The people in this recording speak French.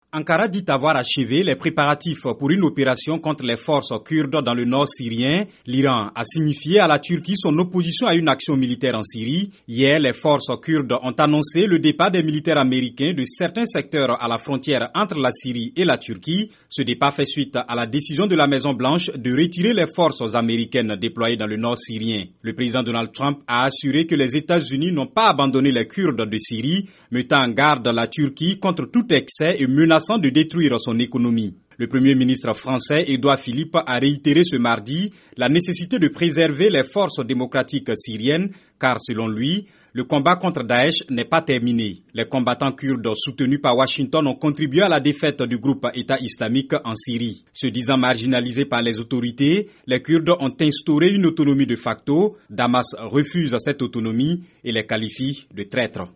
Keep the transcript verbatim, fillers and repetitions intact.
Ankara dit avoir achevé les préparatifs pour une opération contre les forces kurdes dans le nord syrien. L'Iran a signifié à la Turquie son opposition à une action militaire en Syrie. Hier, les forces kurdes ont annoncé le départ des militaires américains de certains secteurs à la frontière entre la Syrie et la Turquie. Ce départ fait suite à la décision de la Maison-Blanche de retirer les forces américaines déployées dans le nord syrien. Le président Donald Trump a assuré que les États-Unis n'ont pas abandonné les Kurdes de Syrie, mettant en garde la Turquie contre tout excès et menaçant de détruire son économie. Le Premier ministre français Édouard Philippe a réitéré ce mardi la nécessité de préserver les forces démocratiques syriennes car selon lui, le combat contre Daesh n'est pas terminé. Les combattants kurdes soutenus par Washington ont contribué à la défaite du groupe État islamique en Syrie. Se disant marginalisés par les autorités, les Kurdes ont instauré une autonomie de facto. Damas refuse cette autonomie et les qualifie de traîtres.